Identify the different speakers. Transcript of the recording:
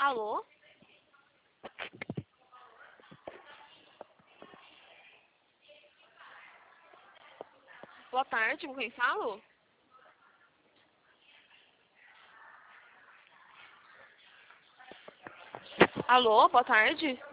Speaker 1: Alô? Boa tarde, com quem falo? Alô, boa tarde.